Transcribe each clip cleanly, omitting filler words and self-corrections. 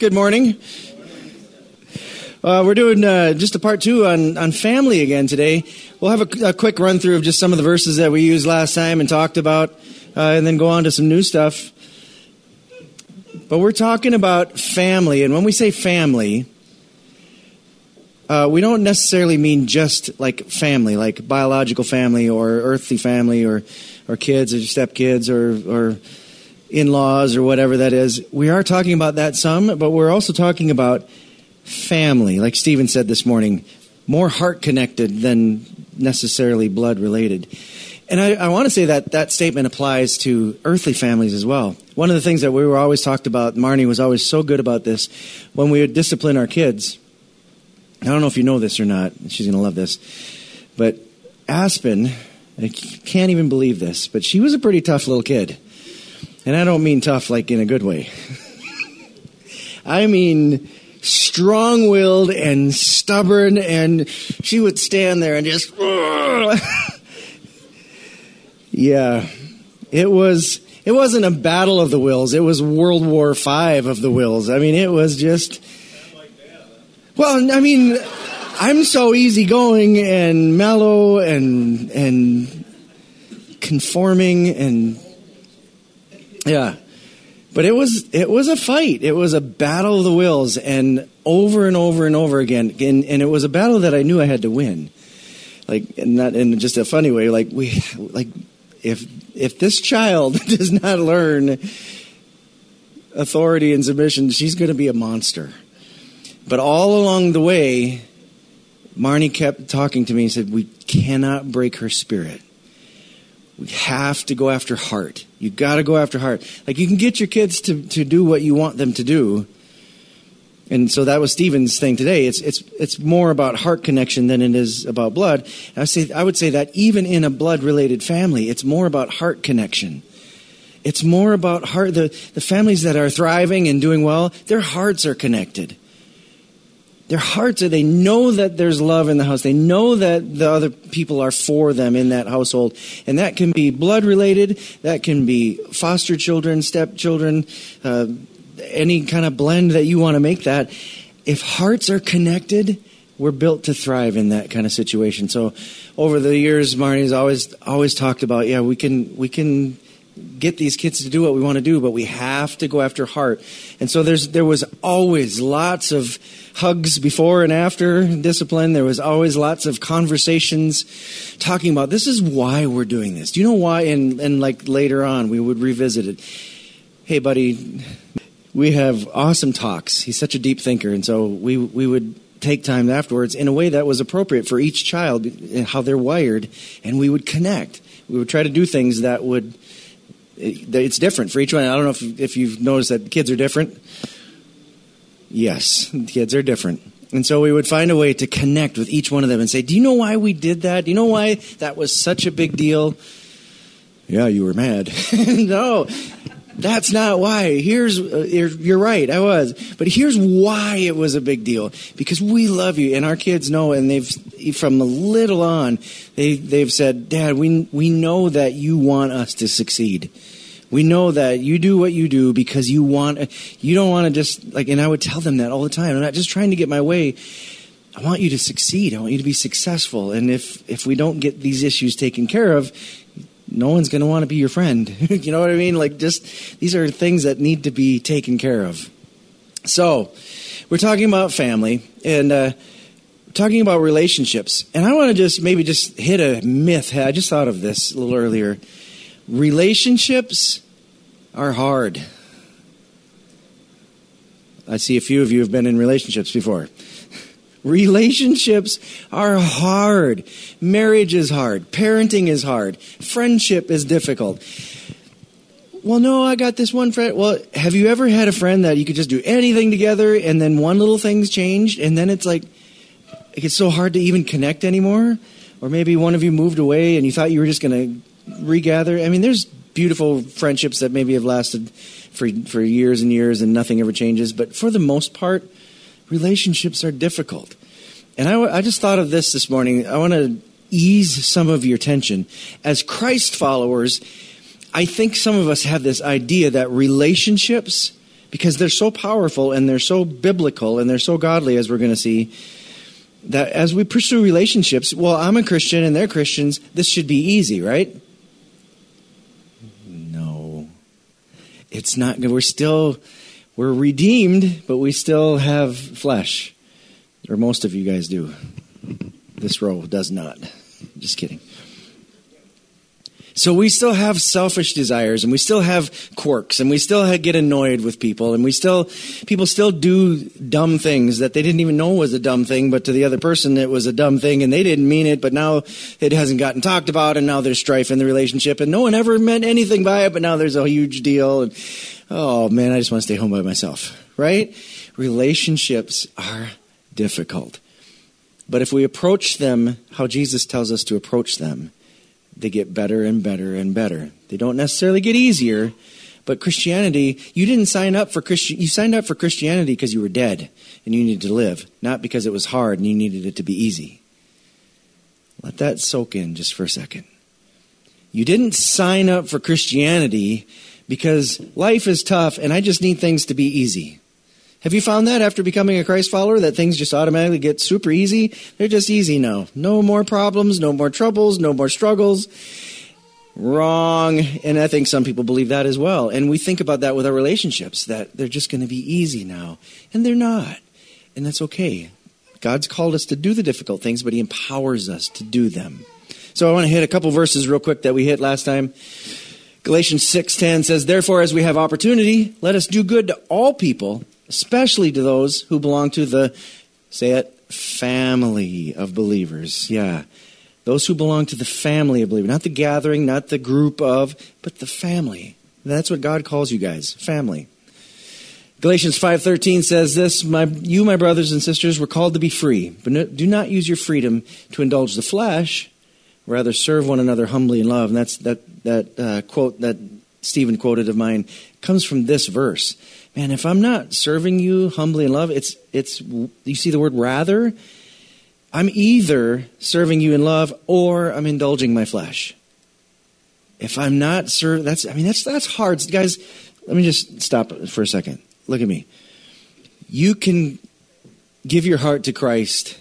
Good morning. We're doing just a part 2 on family again today. We'll have a quick run through of just some of the verses that we used last time and talked about, and then go on to some new stuff. But we're talking about family, and when we say family, we don't necessarily mean just like family, like biological family or earthly family or kids or stepkids or in-laws or whatever that is. We are talking about that some, but we're also talking about family, like Stephen said this morning, more heart-connected than necessarily blood-related. And I want to say that statement applies to earthly families as well. One of the things that we were always talked about, Marnie was always so good about this, when we would discipline our kids. I don't know if you know this or not. She's going to love this. But Aspen, I can't even believe this, but she was a pretty tough little kid. And I don't mean tough like in a good way. I mean strong-willed and stubborn, and she would stand there and just... Yeah. It wasn't a battle of the wills. It was World War V of the wills. I mean, it was just... Well, I mean, I'm so easygoing and mellow and conforming and... Yeah, but it was a fight. It was a battle of the wills, and over and over and over again. And it was a battle that I knew I had to win. Like, and not in just a funny way. If this child does not learn authority and submission, she's going to be a monster. But all along the way, Marnie kept talking to me and said, "We cannot break her spirit. We have to go after heart. You got to go after heart." Like, you can get your kids to do what you want them to do. And so that was Stephen's thing today. It's more about heart connection than it is about blood. And I would say that even in a blood-related family, it's more about heart connection. It's more about heart. The families that are thriving and doing well, their hearts are connected. Their hearts are, they know that there's love in the house. They know that the other people are for them in that household. And that can be blood related. That can be foster children, stepchildren, any kind of blend that you want to make that. If hearts are connected, we're built to thrive in that kind of situation. So over the years, Marnie's always talked about, yeah, we can get these kids to do what we want to do, but we have to go after heart. And so there was always lots of hugs before and after discipline. There was always lots of conversations talking about, this is why we're doing this. Do you know why? And like later on, we would revisit it. Hey, buddy, we have awesome talks. He's such a deep thinker. And so we would take time afterwards in a way that was appropriate for each child, how they're wired, and we would connect. We would try to do things that would... It's different for each one. I don't know if you've noticed that kids are different. Yes, kids are different. And so we would find a way to connect with each one of them and say, do you know why we did that? Do you know why that was such a big deal? Yeah, you were mad. No, that's not why. You're right, I was. But here's why it was a big deal. Because we love you, and our kids know, and they've, from little on, they've said, Dad, we know that you want us to succeed. We know that you do what you do because you don't want to just, like, and I would tell them that all the time. I'm not just trying to get my way. I want you to succeed. I want you to be successful. And if we don't get these issues taken care of, no one's going to want to be your friend. You know what I mean? Like, just, these are things that need to be taken care of. So, we're talking about family and talking about relationships. And I want to just hit a myth. I just thought of this a little earlier. Relationships are hard. I see a few of you have been in relationships before. Relationships are hard. Marriage is hard. Parenting is hard. Friendship is difficult. Well, no, I got this one friend. Well, have you ever had a friend that you could just do anything together and then one little thing's changed and then it's like, it's so hard to even connect anymore? Or maybe one of you moved away and you thought you were just going to regather. I mean, there's beautiful friendships that maybe have lasted for years and years and nothing ever changes. But for the most part, relationships are difficult. And I just thought of this morning. I want to ease some of your tension. As Christ followers, I think some of us have this idea that relationships because they're so powerful and they're so biblical and they're so godly, as we're going to see, that as we pursue relationships, well, I'm a Christian and they're Christians, this should be easy, right? No. It's not good. We're redeemed, but we still have flesh. Or most of you guys do. This row does not. Just kidding. So we still have selfish desires, and we still have quirks, and we still get annoyed with people, and people still do dumb things that they didn't even know was a dumb thing, but to the other person it was a dumb thing, and they didn't mean it, but now it hasn't gotten talked about, and now there's strife in the relationship, and no one ever meant anything by it, but now there's a huge deal, and oh man, I just want to stay home by myself, right? Relationships are difficult. But if we approach them how Jesus tells us to approach them, they get better and better and better. They don't necessarily get easier, but Christianity, you signed up for Christianity because you were dead and you needed to live, not because it was hard and you needed it to be easy. Let that soak in just for a second. You didn't sign up for Christianity because life is tough and I just need things to be easy. Have you found that after becoming a Christ follower, that things just automatically get super easy? They're just easy now. No more problems, no more troubles, no more struggles. Wrong. And I think some people believe that as well. And we think about that with our relationships, that they're just going to be easy now. And they're not. And that's okay. God's called us to do the difficult things, but he empowers us to do them. So I want to hit a couple verses real quick that we hit last time. Galatians 6:10 says, "Therefore, as we have opportunity, let us do good to all people, especially to those who belong to the," say it, "family of believers." Yeah. Those who belong to the family of believers. Not the gathering, not the group of, but the family. That's what God calls you guys. Family. Galatians 5:13 says this, "You, my brothers and sisters, were called to be free, but do not use your freedom to indulge the flesh. Rather, serve one another humbly in love." And that's that quote that Stephen quoted of mine comes from this verse. Man, if I'm not serving you humbly in love, it's you see the word rather? I'm either serving you in love or I'm indulging my flesh. If I'm not serving, that's hard. Guys, let me just stop for a second. Look at me. You can give your heart to Christ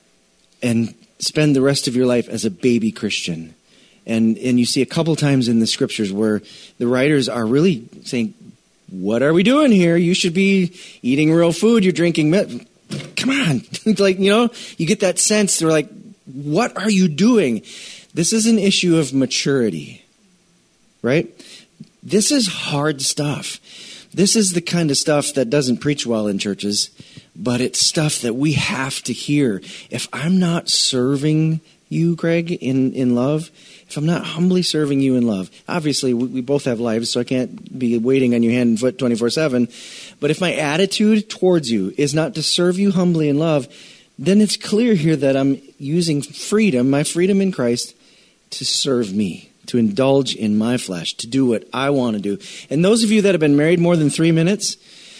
and spend the rest of your life as a baby Christian. And you see a couple times in the scriptures where the writers are really saying, what are we doing here? You should be eating real food. You're drinking milk. Come on. You get that sense. They're like, what are you doing? This is an issue of maturity, right? This is hard stuff. This is the kind of stuff that doesn't preach well in churches, but it's stuff that we have to hear. If I'm not serving you, Greg, in love, if I'm not humbly serving you in love, obviously we both have lives, so I can't be waiting on your hand and foot 24/7. But if my attitude towards you is not to serve you humbly in love, then it's clear here that I'm using freedom, my freedom in Christ, to serve me, to indulge in my flesh, to do what I want to do. And those of you that have been married more than 3 minutes,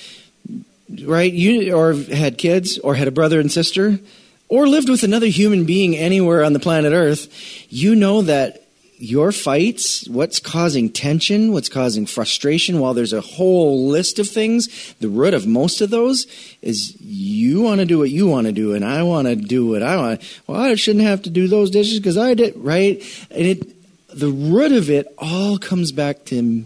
right, or had kids, or had a brother and sister, or lived with another human being anywhere on the planet Earth, you know that your fights, what's causing tension, what's causing frustration, while there's a whole list of things, the root of most of those is you want to do what you want to do, and I want to do what I want. Well, I shouldn't have to do those dishes because I did, right? And the root of it all comes back to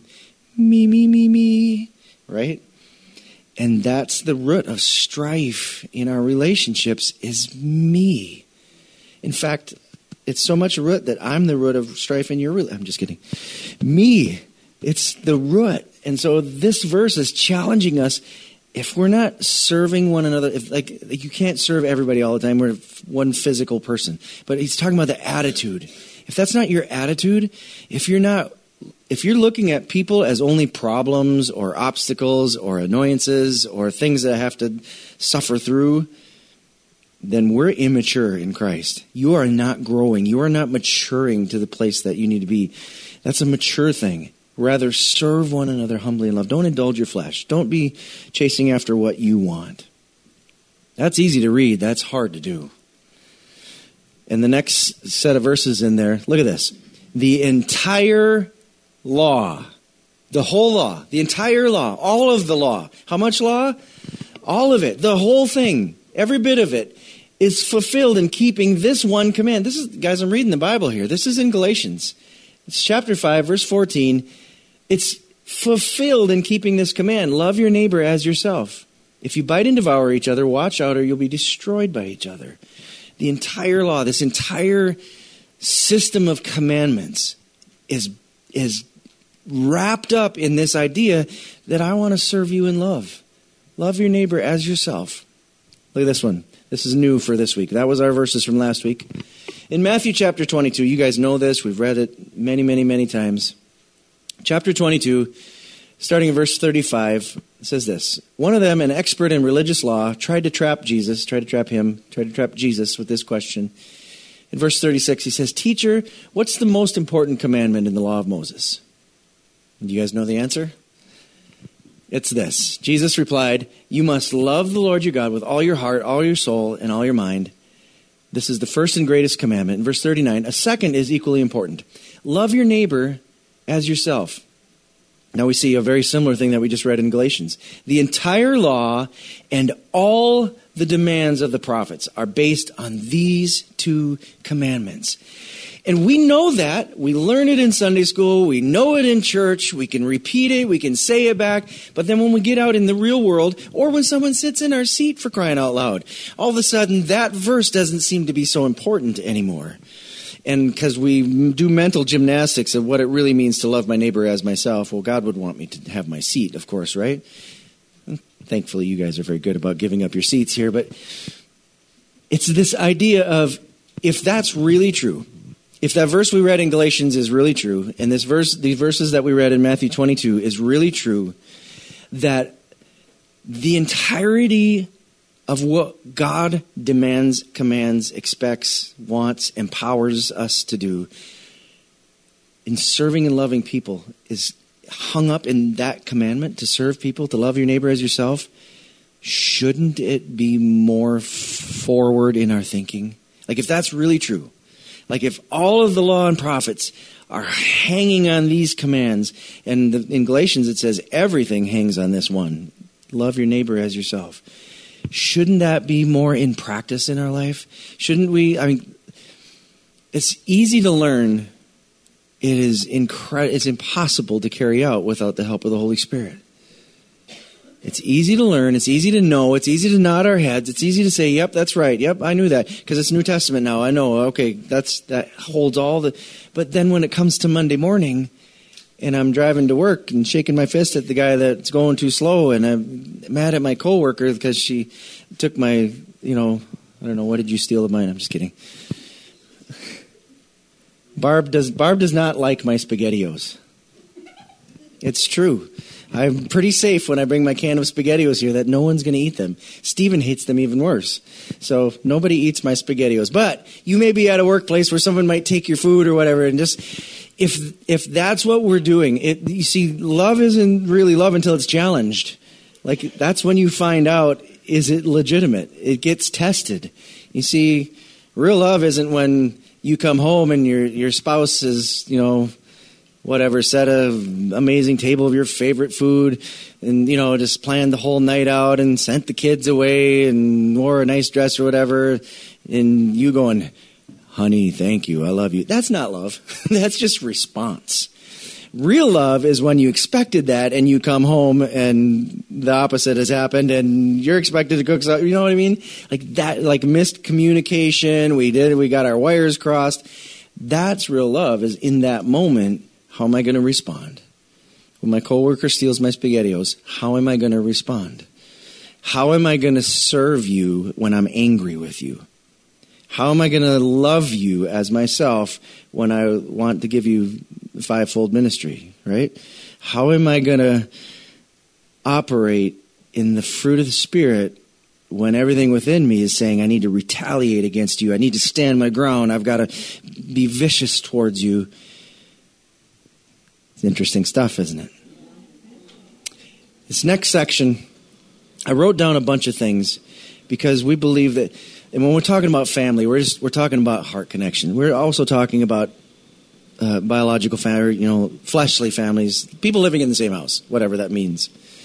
me, right? And that's the root of strife in our relationships is me. In fact, it's so much a root that I'm the root of strife in your relationship. I'm just kidding. Me. It's the root. And so this verse is challenging us. If we're not serving one another, if like you can't serve everybody all the time. We're one physical person. But he's talking about the attitude. If that's not your attitude, if you're looking at people as only problems or obstacles or annoyances or things that I have to suffer through, then we're immature in Christ. You are not growing. You are not maturing to the place that you need to be. That's a mature thing. Rather, serve one another humbly in love. Don't indulge your flesh. Don't be chasing after what you want. That's easy to read. That's hard to do. And the next set of verses in there, look at this. The entire law The whole law, the entire law, all of the law. How much law? All of it, the whole thing, every bit of it is fulfilled in keeping this one command. This is, guys, I'm reading the Bible here. This is in Galatians. It's chapter 5, verse 14. It's fulfilled in keeping this command. Love your neighbor as yourself. If you bite and devour each other, watch out or you'll be destroyed by each other. The entire law, this entire system of commandments is wrapped up in this idea that I want to serve you in love. Love your neighbor as yourself. Look at this one. This is new for this week. That was our verses from last week. In Matthew chapter 22, you guys know this. We've read it many, many, many times. Chapter 22, starting in verse 35, it says this. One of them, an expert in religious law, tried to trap Jesus with this question. In verse 36, he says, Teacher, what's the most important commandment in the law of Moses? And do you guys know the answer? It's this. Jesus replied, You must love the Lord your God with all your heart, all your soul, and all your mind. This is the first and greatest commandment. In verse 39, a second is equally important. Love your neighbor as yourself. Now we see a very similar thing that we just read in Galatians. The entire law and all the demands of the prophets are based on these two commandments. And we know that. We learn it in Sunday school. We know it in church. We can repeat it. We can say it back. But then when we get out in the real world, or when someone sits in our seat, for crying out loud, all of a sudden that verse doesn't seem to be so important anymore. And because we do mental gymnastics of what it really means to love my neighbor as myself, well, God would want me to have my seat, of course, right? And thankfully, you guys are very good about giving up your seats here. But it's this idea of, if that's really true, if that verse we read in Galatians is really true, and these verses that we read in Matthew 22 is really true, that the entirety of what God demands, commands, expects, wants, empowers us to do in serving and loving people is hung up in that commandment to serve people, to love your neighbor as yourself. Shouldn't it be more forward in our thinking? Like, if that's really true, like if all of the law and prophets are hanging on these commands, and in Galatians it says everything hangs on this one, love your neighbor as yourself. Shouldn't that be more in practice in our life? Shouldn't we? I mean, it's easy to learn. It is it's impossible to carry out without the help of the Holy Spirit. It's easy to learn. It's easy to know. It's easy to nod our heads. It's easy to say, yep, that's right. Yep, I knew that because it's New Testament now. I know. Okay, that holds all the. But then when it comes to Monday morning, and I'm driving to work and shaking my fist at the guy that's going too slow, and I'm mad at my coworker because she took my, I don't know, what did you steal of mine? I'm just kidding. Barb does not like my SpaghettiOs. It's true. I'm pretty safe when I bring my can of SpaghettiOs here that no one's going to eat them. Stephen hates them even worse. So nobody eats my SpaghettiOs. But you may be at a workplace where someone might take your food or whatever, and just if that's what we're doing, you see, love isn't really love until it's challenged. Like, that's when you find out, is it legitimate? It gets tested. You see, real love isn't when you come home and your spouse is, whatever, set an amazing table of your favorite food and, just planned the whole night out and sent the kids away and wore a nice dress or whatever. And you going, honey, thank you, I love you. That's not love. That's just response. Real love is when you expected that and you come home and the opposite has happened and you're expected to cook something. You know what I mean? Like that, like missed communication. We got our wires crossed. That's real love, is in that moment. How am I going to respond? When my coworker steals my SpaghettiOs, how am I going to respond? How am I going to serve you when I'm angry with you? How am I going to love you as myself when I want to give you fivefold ministry, right? How am I going to operate in the fruit of the Spirit when everything within me is saying I need to retaliate against you, I need to stand my ground, I've got to be vicious towards you? It's interesting stuff, isn't it? This next section, I wrote down a bunch of things because we believe that, and when we're talking about family, we're talking about heart connection. We're also talking about biological family, fleshly families, people living in the same house, whatever that means.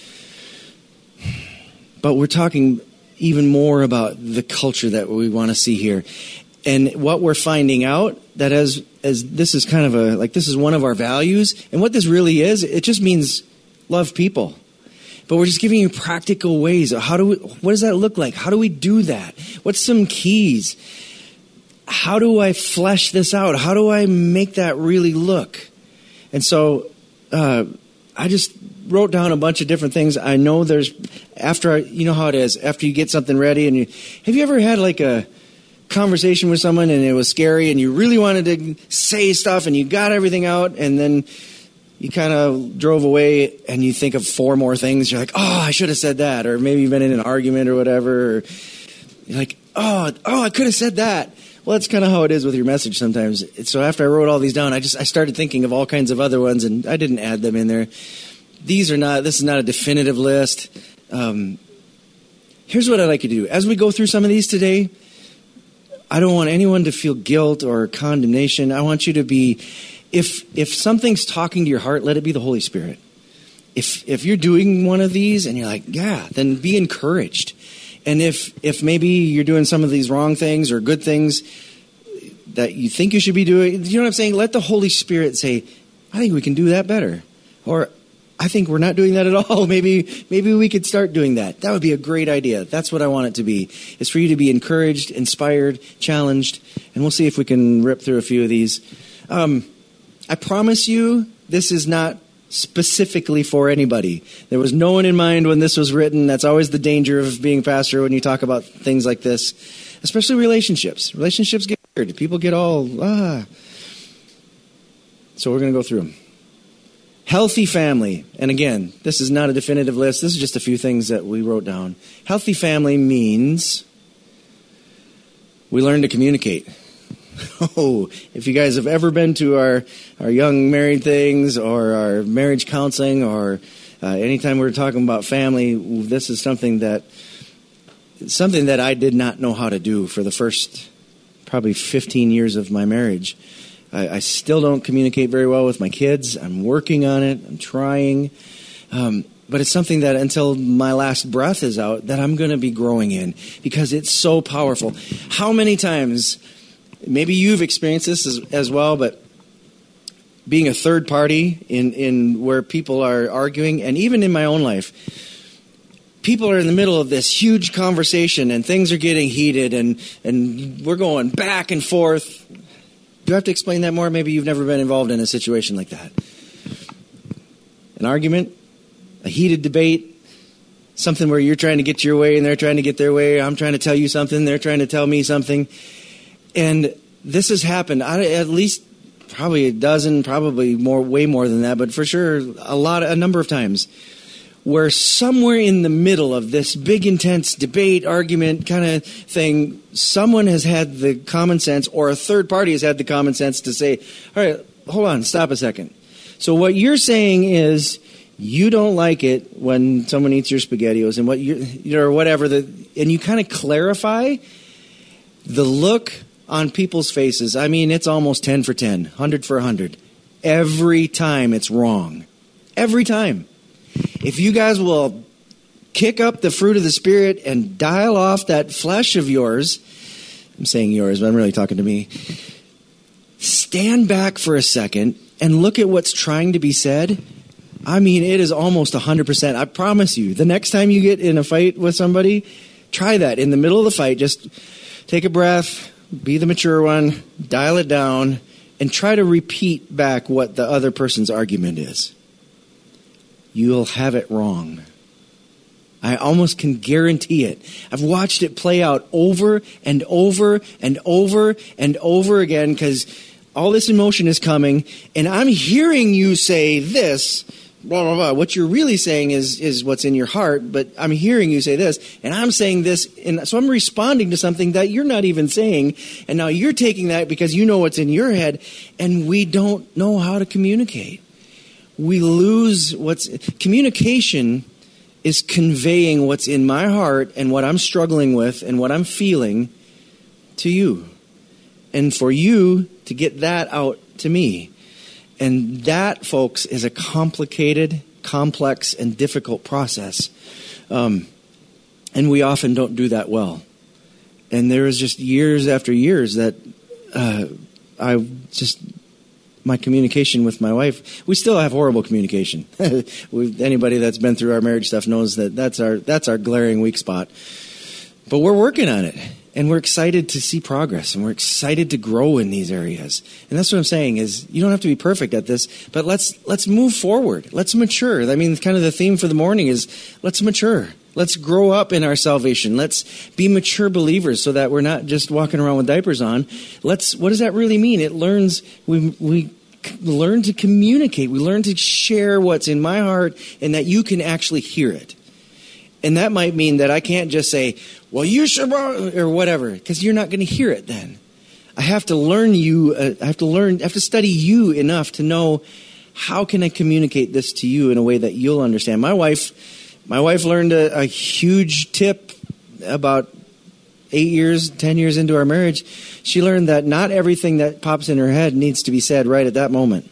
But we're talking even more about the culture that we want to see here. And what we're finding out, that as this is kind of this is one of our values, and what this really is, it just means love people. But we're just giving you practical ways. What does that look like? How do we do that? What's some keys? How do I flesh this out? How do I make that really look? And so I just wrote down a bunch of different things. I know you know how it is. After you get something ready, have you ever had like a conversation with someone and it was scary and you really wanted to say stuff and you got everything out, and then you kind of drove away and you think of 4 more things. You're like, oh, I should have said that. Or maybe you've been in an argument or whatever. Or you're like, oh, I could have said that. Well, that's kind of how it is with your message sometimes. So after I wrote all these down, I started thinking of all kinds of other ones, and I didn't add them in there. This is not a definitive list. Here's what I'd like you to do. As we go through some of these today, I don't want anyone to feel guilt or condemnation. I want you to be, if something's talking to your heart, let it be the Holy Spirit. If you're doing one of these and you're like, yeah, then be encouraged. And if maybe you're doing some of these wrong things or good things that you think you should be doing, you know what I'm saying? Let the Holy Spirit say, I think we can do that better. Or I think we're not doing that at all. Maybe we could start doing that. That would be a great idea. That's what I want it to be. It's for you to be encouraged, inspired, challenged. And we'll see if we can rip through a few of these. I promise you, this is not specifically for anybody. There was no one in mind when this was written. That's always the danger of being a pastor when you talk about things like this, especially relationships. Relationships get weird. People get all, So we're going to go through them. Healthy family. And again, this is not a definitive list. This is just a few things that we wrote down. Healthy family means we learn to communicate. Oh, if you guys have ever been to our young married things or our marriage counseling or anytime we're talking about family, this is something that I did not know how to do for the first probably 15 years of my marriage. I still don't communicate very well with my kids. I'm working on it. I'm trying. But it's something that until my last breath is out that I'm going to be growing in because it's so powerful. How many times... Maybe you've experienced this as well, but being a third party in where people are arguing, and even in my own life, people are in the middle of this huge conversation and things are getting heated and we're going back and forth. Do I have to explain that more? Maybe you've never been involved in a situation like that. An argument, a heated debate, something where you're trying to get your way and they're trying to get their way. I'm trying to tell you something, they're trying to tell me something. And this has happened at least probably a dozen, probably way more than that, but for sure a number of times where somewhere in the middle of this big intense debate, argument kind of thing, someone has had the common sense or a third party has had the common sense to say, all right, hold on, stop a second. So what you're saying is you don't like it when someone eats your SpaghettiOs and or whatever, and you kind of clarify the look on people's faces. I mean, it's almost 10 for 10, 100 for 100. Every time it's wrong. Every time. If you guys will kick up the fruit of the Spirit and dial off that flesh of yours, I'm saying yours, but I'm really talking to me, stand back for a second and look at what's trying to be said. I mean, it is almost 100%. I promise you, the next time you get in a fight with somebody, try that. In the middle of the fight, just take a breath, be the mature one, dial it down, and try to repeat back what the other person's argument is. You'll have it wrong. I almost can guarantee it. I've watched it play out over and over and over and over again because all this emotion is coming, and I'm hearing you say this, blah, blah, blah. What you're really saying is what's in your heart, but I'm hearing you say this, and I'm saying this, and so I'm responding to something that you're not even saying, and now you're taking that because you know what's in your head, and we don't know how to communicate. We lose communication is conveying what's in my heart and what I'm struggling with and what I'm feeling to you. And for you to get that out to me. And that, folks, is a complicated, complex, and difficult process. And we often don't do that well. And there was just years after years that my communication with my wife, we still have horrible communication. Anybody that's been through our marriage stuff knows that that's our glaring weak spot. But we're working on it. And we're excited to see progress, and we're excited to grow in these areas. And that's what I'm saying is you don't have to be perfect at this, but let's move forward. Let's mature. I mean, kind of the theme for the morning is let's mature. Let's grow up in our salvation. Let's be mature believers so that we're not just walking around with diapers on. What does that really mean? We learn to communicate. We learn to share what's in my heart and that you can actually hear it. And that might mean that I can't just say, well, you should, or whatever, because you're not going to hear it then. I have to learn you. I have to study you enough to know how can I communicate this to you in a way that you'll understand. My wife learned a huge tip about 10 years into our marriage. She learned that not everything that pops in her head needs to be said right at that moment.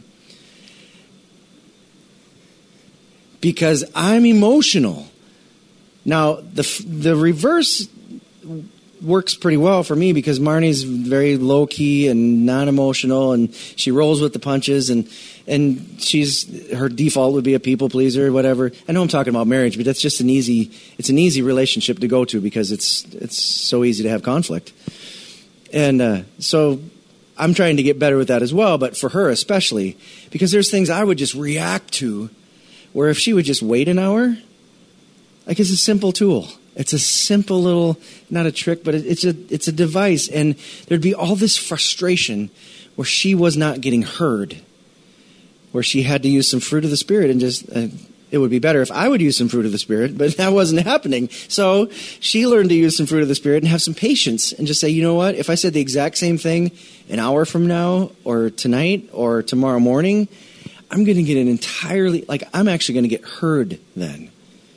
Because I'm emotional. Now, the reverse works pretty well for me because Marnie's very low-key and non-emotional, and she rolls with the punches, and her default would be a people pleaser or whatever. I know I'm talking about marriage, but that's just an easy relationship to go to because it's so easy to have conflict. And so I'm trying to get better with that as well, but for her especially, because there's things I would just react to where if she would just wait an hour, like it's a simple tool. It's a simple little, not a trick, but it's a device. And there'd be all this frustration where she was not getting heard, where she had to use some fruit of the Spirit and just, it would be better if I would use some fruit of the Spirit, but that wasn't happening. So she learned to use some fruit of the Spirit and have some patience and just say, you know what, if I said the exact same thing an hour from now or tonight or tomorrow morning, I'm going to get I'm actually going to get heard then.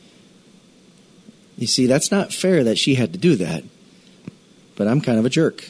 You see, that's not fair that she had to do that. But I'm kind of a jerk.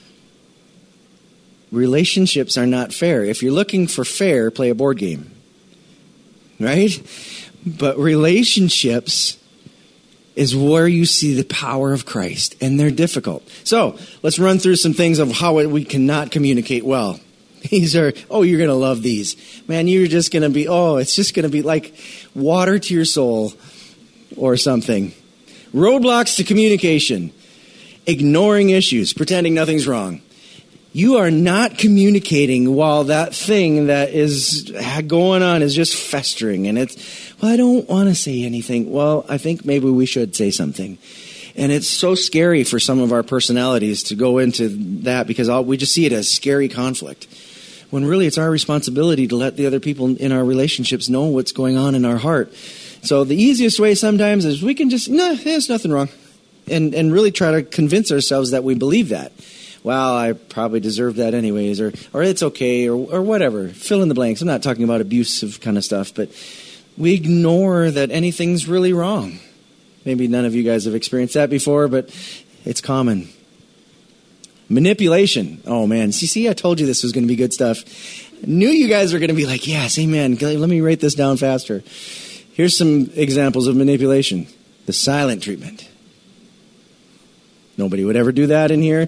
Relationships are not fair. If you're looking for fair, play a board game. Right? But relationships is where you see the power of Christ. And they're difficult. So, let's run through some things of how we cannot communicate well. These are, you're going to love these. Man, you're just going to be, it's just going to be like water to your soul or something. Roadblocks to communication. Ignoring issues. Pretending nothing's wrong. You are not communicating while that thing that is going on is just festering. And I don't want to say anything. Well, I think maybe we should say something. And it's so scary for some of our personalities to go into that because we just see it as scary conflict. When really it's our responsibility to let the other people in our relationships know what's going on in our heart. So the easiest way sometimes is we can just, there's nothing wrong. And really try to convince ourselves that we believe that. Well, I probably deserve that anyways, or it's okay, or whatever. Fill in the blanks. I'm not talking about abusive kind of stuff, but we ignore that anything's really wrong. Maybe none of you guys have experienced that before, but it's common. Manipulation. Oh, man. See, I told you this was going to be good stuff. I knew you guys were going to be like, yes, amen. Let me write this down faster. Here's some examples of manipulation. The silent treatment. Nobody would ever do that in here.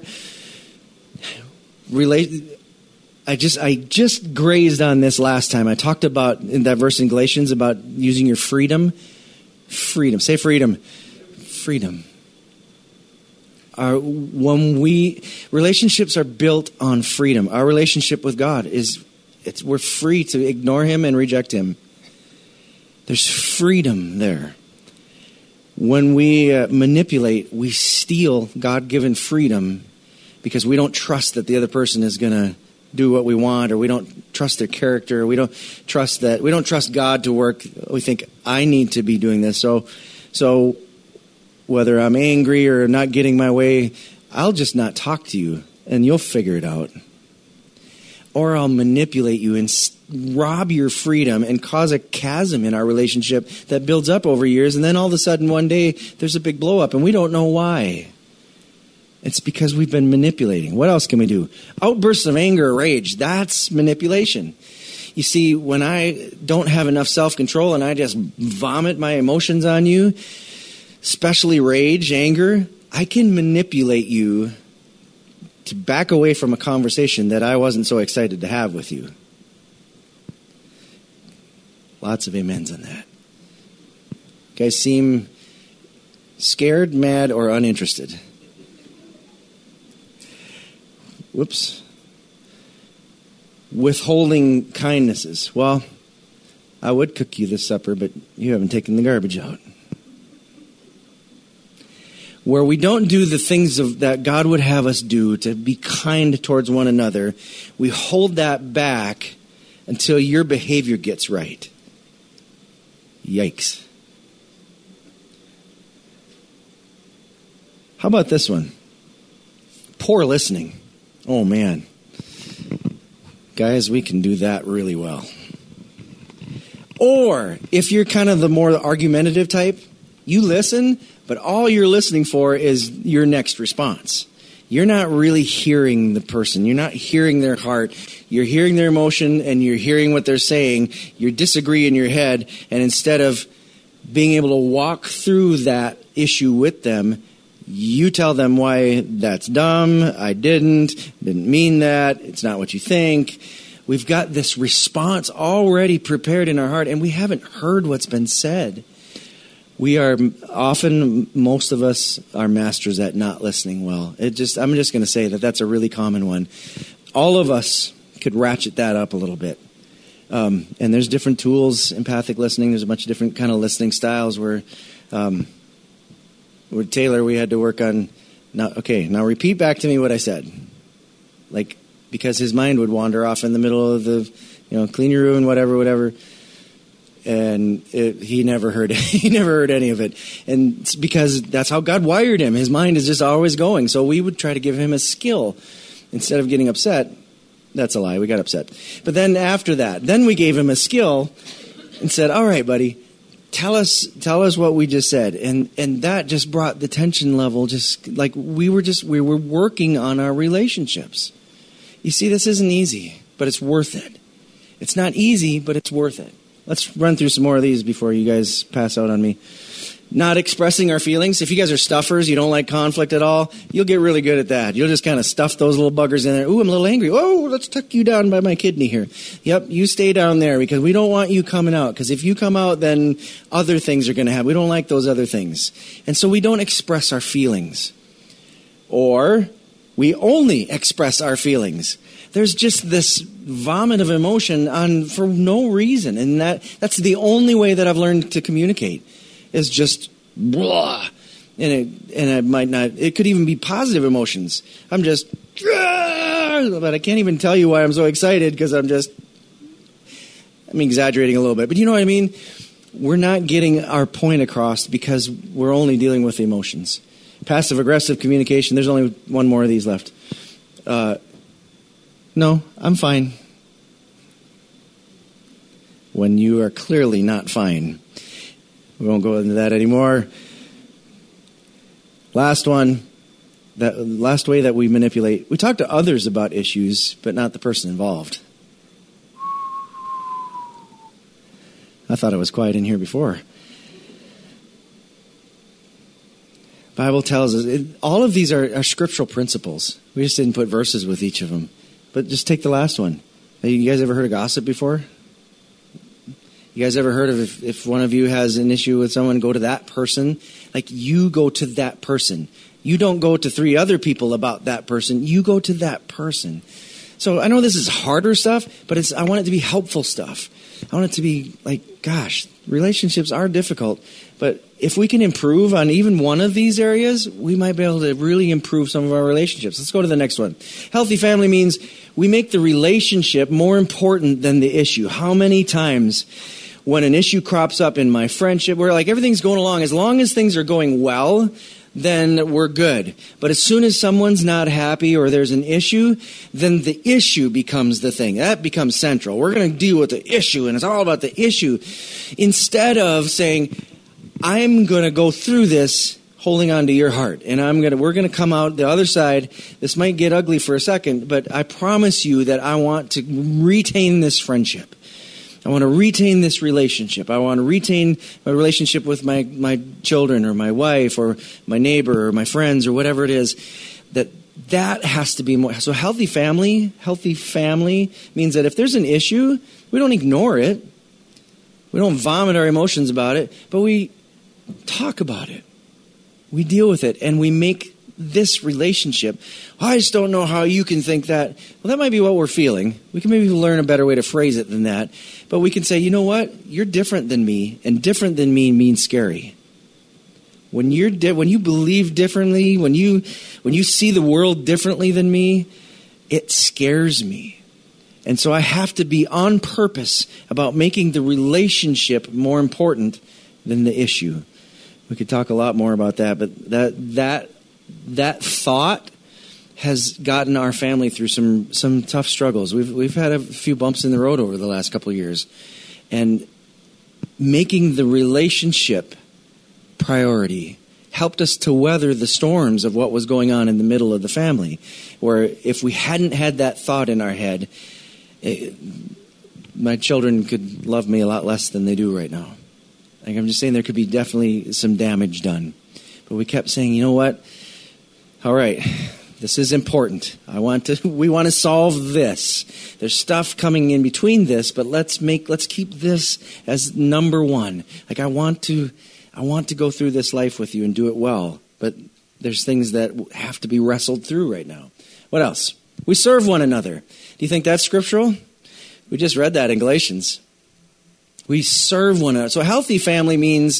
I just grazed on this last time. I talked about in that verse in Galatians about using your freedom. Freedom. Say freedom. Freedom. Relationships are built on freedom. Our relationship with God we're free to ignore Him and reject Him. There's freedom there. When we manipulate, we steal God-given freedom because we don't trust that the other person is going to do what we want, or we don't trust their character, or we don't trust God to work. We think, I need to be doing this. So whether I'm angry or not getting my way, I'll just not talk to you, and you'll figure it out. Or I'll manipulate you and rob your freedom and cause a chasm in our relationship that builds up over years. And then all of a sudden one day there's a big blow up and we don't know why. It's because we've been manipulating. What else can we do? Outbursts of anger or rage. That's manipulation. You see, when I don't have enough self-control and I just vomit my emotions on you, especially rage, anger, I can manipulate you to back away from a conversation that I wasn't so excited to have with you. Lots of amens on that. You guys seem scared, mad, or uninterested. Whoops. Withholding kindnesses. Well, I would cook you this supper, but you haven't taken the garbage out. Where we don't do the things that God would have us do to be kind towards one another, we hold that back until your behavior gets right. Yikes. How about this one? Poor listening. Oh, man. Guys, we can do that really well. Or, if you're kind of the more argumentative type, you listen, but all you're listening for is your next response. You're not really hearing the person. You're not hearing their heart. You're hearing their emotion, and you're hearing what they're saying. You disagree in your head, and instead of being able to walk through that issue with them, you tell them why that's dumb, I didn't mean that, it's not what you think. We've got this response already prepared in our heart, and we haven't heard what's been said. We are often, most of us are masters at not listening well. I'm just going to say that that's a really common one. All of us could ratchet that up a little bit. And there's different tools, empathic listening. There's a bunch of different kind of listening styles where with Taylor, we had to work on, now repeat back to me what I said. Like, because his mind would wander off in the middle of the, clean your room, whatever. And he never heard any of it. And it's because that's how God wired him. His mind is just always going. So we would try to give him a skill instead of getting upset. That's a lie. We got upset. But then after that, we gave him a skill and said, all right, buddy, tell us what we just said. And that just brought the tension level, just like we were working on our relationships. You see, this isn't easy, but it's worth it. It's not easy, but it's worth it. Let's run through some more of these before you guys pass out on me. Not expressing our feelings. If you guys are stuffers, you don't like conflict at all, you'll get really good at that. You'll just kind of stuff those little buggers in there. Ooh, I'm a little angry. Oh, let's tuck you down by my kidney here. Yep, you stay down there because we don't want you coming out. Because if you come out, then other things are going to happen. We don't like those other things. And so we don't express our feelings. Or we only express our feelings. There's just this vomit of emotion for no reason. And that's the only way that I've learned to communicate is just blah. And it might not, it could even be positive emotions. I'm just, but I can't even tell you why I'm so excited because I'm exaggerating a little bit. But you know what I mean? We're not getting our point across because we're only dealing with emotions. Passive-aggressive communication, there's only one more of these left. No, I'm fine. When you are clearly not fine. We won't go into that anymore. Last one, that last way that we manipulate. We talk to others about issues, but not the person involved. I thought it was quiet in here before. Bible tells us, all of these are scriptural principles. We just didn't put verses with each of them. But just take the last one. You guys ever heard of gossip before? You guys ever heard of if one of you has an issue with someone, go to that person? Like, you go to that person. You don't go to 3 other people about that person. You go to that person. So I know this is harder stuff, but I want it to be helpful stuff. I want it to be like, gosh, relationships are difficult. But if we can improve on even one of these areas, we might be able to really improve some of our relationships. Let's go to the next one. Healthy family means we make the relationship more important than the issue. How many times when an issue crops up in my friendship, where like everything's going along, as long as things are going well, then we're good. But as soon as someone's not happy or there's an issue, then the issue becomes the thing. That becomes central. We're going to deal with the issue, and it's all about the issue. Instead of saying, I'm going to go through this holding on to your heart, and we're going to come out the other side. This might get ugly for a second, but I promise you that I want to retain this friendship. I want to retain this relationship. I want to retain my relationship with my children or my wife or my neighbor or my friends or whatever it is. That has to be more. So healthy family means that if there's an issue, we don't ignore it. We don't vomit our emotions about it, but we talk about it. We deal with it, and we make this relationship. I just don't know how you can think that. Well, that might be what we're feeling. We can maybe learn a better way to phrase it than that. But we can say, you know what? You're different than me, and different than me means scary. When you believe differently, when you see the world differently than me, it scares me. And so I have to be on purpose about making the relationship more important than the issue. We could talk a lot more about that, but that thought has gotten our family through some tough struggles. We've had a few bumps in the road over the last couple of years. And making the relationship priority helped us to weather the storms of what was going on in the middle of the family, where if we hadn't had that thought in our head, my children could love me a lot less than they do right now. Like, I'm just saying there could be definitely some damage done. But we kept saying, you know what? All right, this is important. We want to solve this. There's stuff coming in between this, but let's keep this as number one. Like, I want to go through this life with you and do it well. But there's things that have to be wrestled through right now. What else? We serve one another. Do you think that's scriptural? We just read that in Galatians. We serve one another. So a healthy family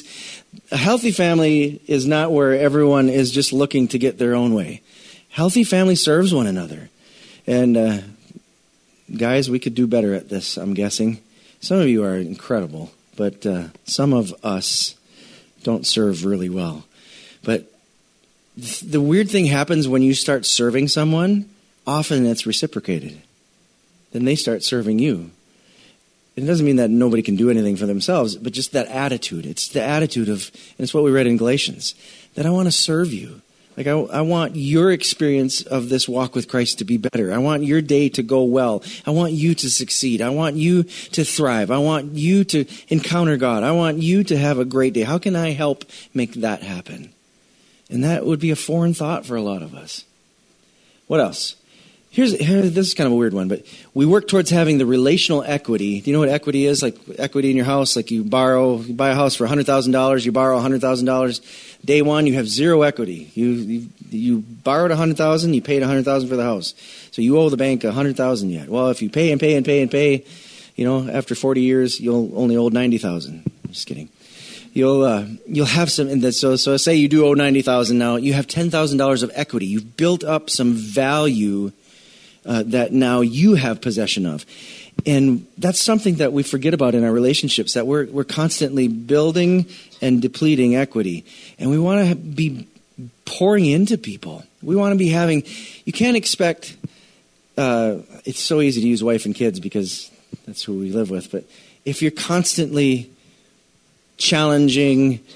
is not where everyone is just looking to get their own way. Healthy family serves one another. And guys, we could do better at this, I'm guessing. Some of you are incredible, but some of us don't serve really well. But the weird thing happens when you start serving someone, often it's reciprocated. Then they start serving you. It doesn't mean that nobody can do anything for themselves, but just that attitude. It's the attitude of, and it's what we read in Galatians, that I want to serve you. Like, I want your experience of this walk with Christ to be better. I want your day to go well. I want you to succeed. I want you to thrive. I want you to encounter God. I want you to have a great day. How can I help make that happen? And that would be a foreign thought for a lot of us. What else? This is kind of a weird one, but we work towards having the relational equity. Do you know what equity is? Like equity in your house, like you buy a house for $100,000, you borrow $100,000. Day one, you have zero equity. You borrowed $100,000, you paid $100,000 for the house. So you owe the bank $100,000 yet. Well, if you pay and pay and pay and pay, after 40 years, you'll only owe $90,000. I'm just kidding. You'll have some. So say you do owe $90,000 now. You have $10,000 of equity. You've built up some value that now you have possession of. And that's something that we forget about in our relationships, that we're constantly building and depleting equity. And we want to be pouring into people. We want to be having, you can't expect, it's so easy to use wife and kids because that's who we live with. But if you're constantly challenging,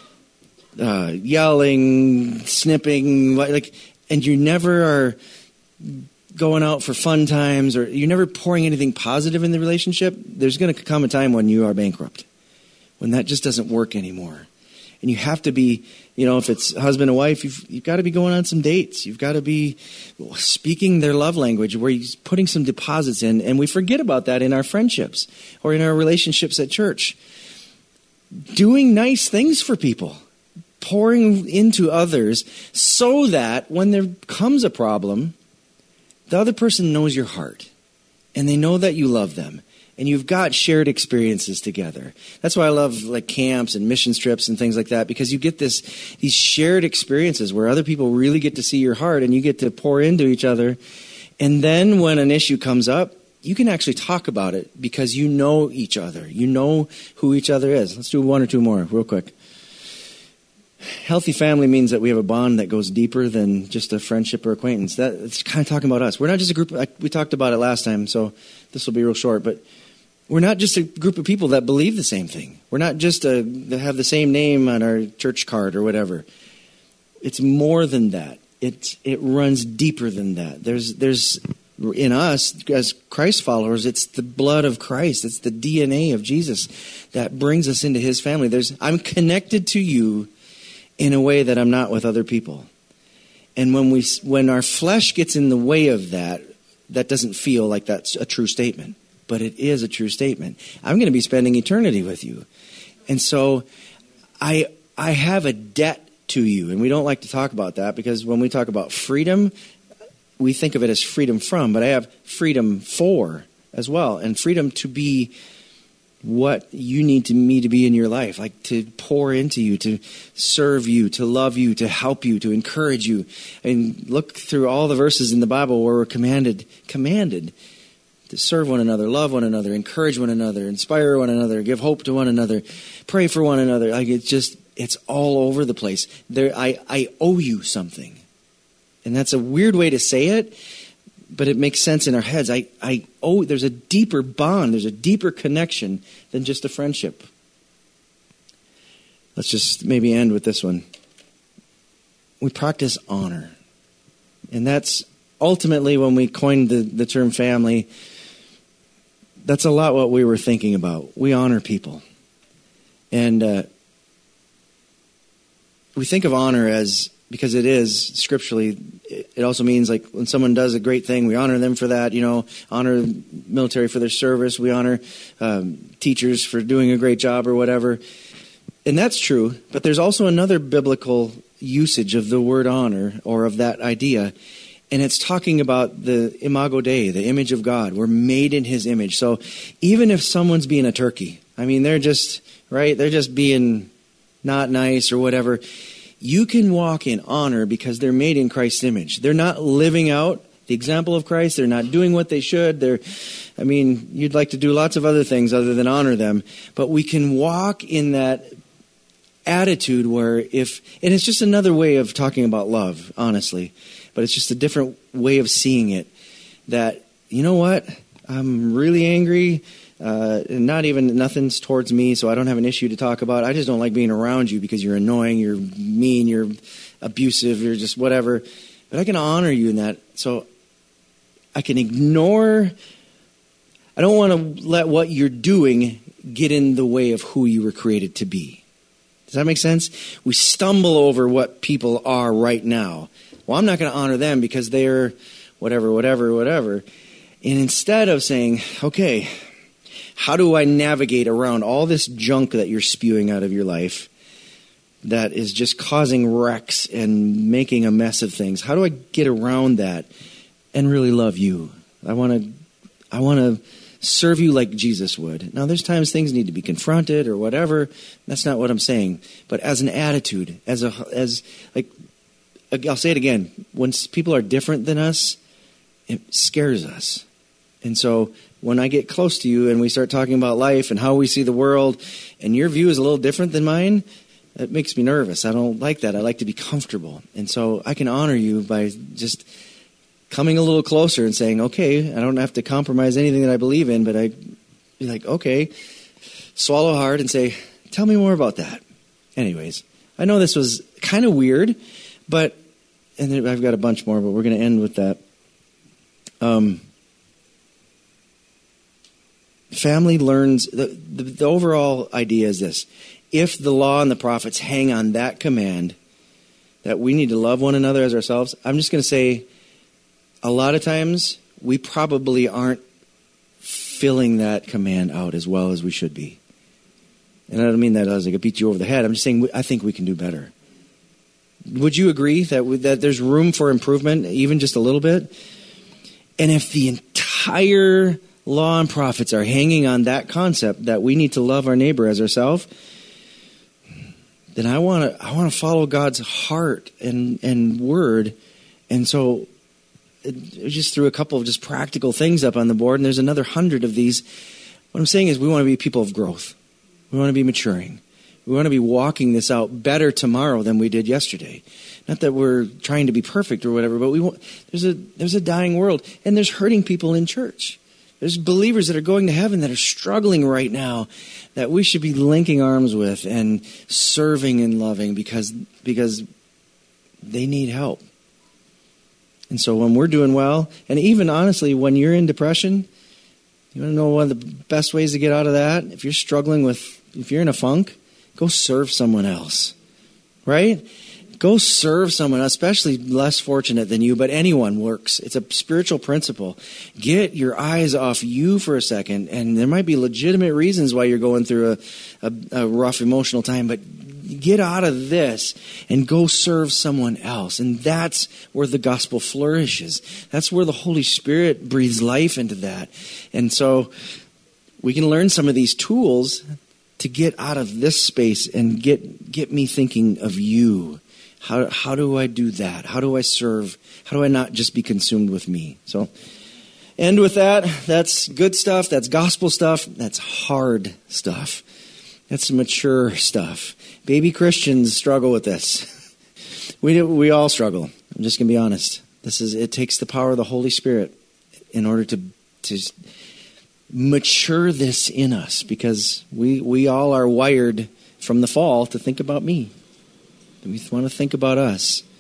yelling, snipping, and you never are going out for fun times, or you're never pouring anything positive in the relationship, there's going to come a time when you are bankrupt, when that just doesn't work anymore. And you have to be, if it's husband and wife, you've got to be going on some dates. You've got to be speaking their love language, where you're putting some deposits in. And we forget about that in our friendships or in our relationships at church. Doing nice things for people, pouring into others, so that when there comes a problem, the other person knows your heart, and they know that you love them, and you've got shared experiences together. That's why I love camps and mission trips and things like that, because you get these shared experiences where other people really get to see your heart, and you get to pour into each other. And then when an issue comes up, you can actually talk about it because you know each other. You know who each other is. Let's do one or two more real quick. Healthy family means that we have a bond that goes deeper than just a friendship or acquaintance. It's kind of talking about us. We're not just a group. We talked about it last time, so this will be real short. But we're not just a group of people that believe the same thing. We're not just that have the same name on our church card or whatever. It's more than that. It runs deeper than that. There's in us as Christ followers, it's the blood of Christ. It's the DNA of Jesus that brings us into his family. I'm connected to you in a way that I'm not with other people. And when our flesh gets in the way of that, that doesn't feel like that's a true statement. But it is a true statement. I'm going to be spending eternity with you. And so I have a debt to you. And we don't like to talk about that because when we talk about freedom, we think of it as freedom from. But I have freedom for as well. And freedom to be what you need me to be in your life. Like to pour into you, to serve you, to love you, to help you, to encourage you. And look through all the verses in the Bible where we're commanded to serve one another, love one another, encourage one another, inspire one another, give hope to one another, pray for one another. Like it's all over the place. I owe you something. And that's a weird way to say it, but it makes sense in our heads. I owe, there's a deeper bond, there's a deeper connection than just a friendship. Let's just maybe end with this one. We practice honor. And that's ultimately when we coined the term family, that's a lot what we were thinking about. We honor people. And we think of honor as, because it is scripturally, it also means like when someone does a great thing, we honor them for that, honor military for their service, we honor teachers for doing a great job or whatever. And that's true, but there's also another biblical usage of the word honor or of that idea. And it's talking about the imago Dei, the image of God. We're made in his image. So even if someone's being a turkey, they're just being not nice or whatever, you can walk in honor because they're made in Christ's image. They're not living out the example of Christ. They're not doing what they should. You'd like to do lots of other things other than honor them. But we can walk in that attitude where and it's just another way of talking about love, honestly. But it's just a different way of seeing it. That, you know what? I'm really angry. Nothing's towards me, so I don't have an issue to talk about. I just don't like being around you because you're annoying, you're mean, you're abusive, you're just whatever. But I can honor you in that. So I can ignore. I don't want to let what you're doing get in the way of who you were created to be. Does that make sense? We stumble over what people are right now. Well, I'm not going to honor them because they're whatever. And instead of saying, okay, how do I navigate around all this junk that you're spewing out of your life that is just causing wrecks and making a mess of things? How do I get around that and really love you? I want to serve you like Jesus would. Now, there's times things need to be confronted or whatever. That's not what I'm saying. But as an attitude, I'll say it again. When people are different than us, it scares us. And so when I get close to you and we start talking about life and how we see the world, and your view is a little different than mine, it makes me nervous. I don't like that. I like to be comfortable. And so I can honor you by just coming a little closer and saying, okay, I don't have to compromise anything that I believe in, but I'd be like, okay, swallow hard and say, tell me more about that. Anyways, I know this was kind of weird, and I've got a bunch more, but we're going to end with that. Family learns, the overall idea is this. If the law and the prophets hang on that command, that we need to love one another as ourselves, I'm just going to say, a lot of times we probably aren't filling that command out as well as we should be. And I don't mean that as like I beat you over the head. I'm just saying I think we can do better. Would you agree that there's room for improvement, even just a little bit? And if the entire law and prophets are hanging on that concept that we need to love our neighbor as ourselves, then I want to follow God's heart and word. And so I just threw a couple of just practical things up on the board, and there's another 100 of these. What I'm saying is we want to be people of growth. We want to be maturing. We want to be walking this out better tomorrow than we did yesterday. Not that we're trying to be perfect or whatever, but there's a dying world, and there's hurting people in church. There's believers that are going to heaven that are struggling right now that we should be linking arms with and serving and loving because they need help. And so when we're doing well, and even honestly, when you're in depression, you want to know one of the best ways to get out of that? If you're struggling if you're in a funk, go serve someone else, right? Go serve someone, especially less fortunate than you, but anyone works. It's a spiritual principle. Get your eyes off you for a second, and there might be legitimate reasons why you're going through a rough emotional time, but get out of this and go serve someone else. And that's where the gospel flourishes. That's where the Holy Spirit breathes life into that. And so we can learn some of these tools to get out of this space and get me thinking of you. How do I do that? How do I serve? How do I not just be consumed with me? So, end with that. That's good stuff. That's gospel stuff. That's hard stuff. That's mature stuff. Baby Christians struggle with this. We all struggle. I'm just going to be honest. It takes the power of the Holy Spirit in order to mature this in us, because we all are wired from the fall to think about me. We want to think about us.